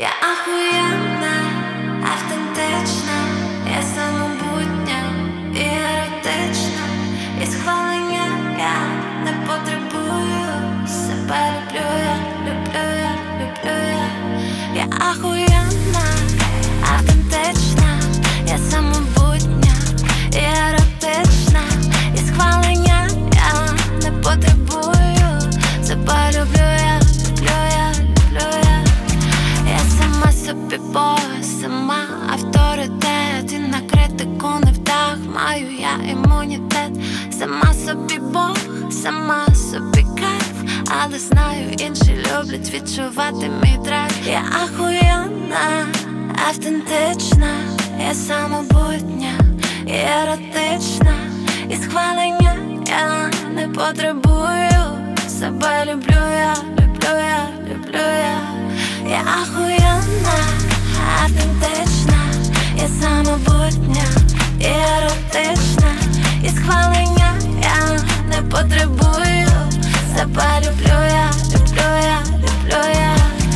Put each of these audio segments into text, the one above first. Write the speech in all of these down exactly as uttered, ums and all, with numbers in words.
Я охуєнна, автентична, я самобутня і еротична, і схвалення я не потребую. Себе люблю я, люблю я, люблю я. Я охуєнна, автентична, я самобутня і еротична, і схвалення я не потребую. Себе люблю я, люблю я, люблю я. Я сама собі бос, сама авторитет, і на критику не вдах, маю я імунітет. Сама собі Бог, сама собі кайф, але знаю, інші люблять відчувати мій драйв. Я ахуєнна, автентична, я самобутня і еротична, і схвалення я не потребую. Себе люблю я, люблю я, люблю я. Я ахуєнна, автентична, я самобутня і еротична, і схвалення я не потребую. Себе люблю я, люблю я, люблю я.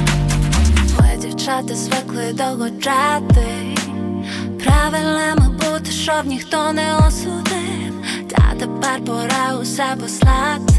Ми дівчата звикли довго чати, правильними бути, щоб ніхто не осудив. Та тепер пора усе послати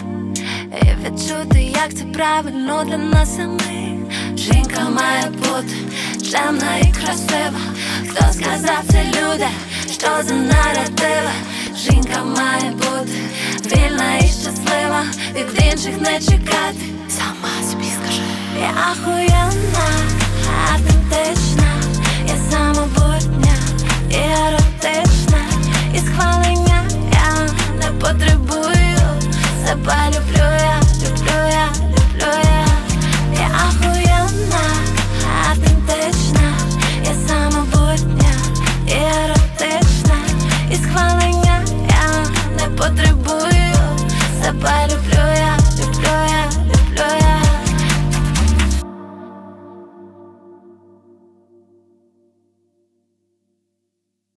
і відчути, як це правильно для нас самих. Жінка має бути чемна і красива. Хто сказав це, люди? Що за наративи? Жінка має бути вільна і щаслива, від інших не чекати. Сама собі скажи. Я ахуєнна, автентична, я самобутня і еротична, і схвалення я не потребую. Себе люблю я, люблю я, люблю я. Я ахуєнна, автентична, я самобутня і еротична, і схвалення я не потребую. Себе люблю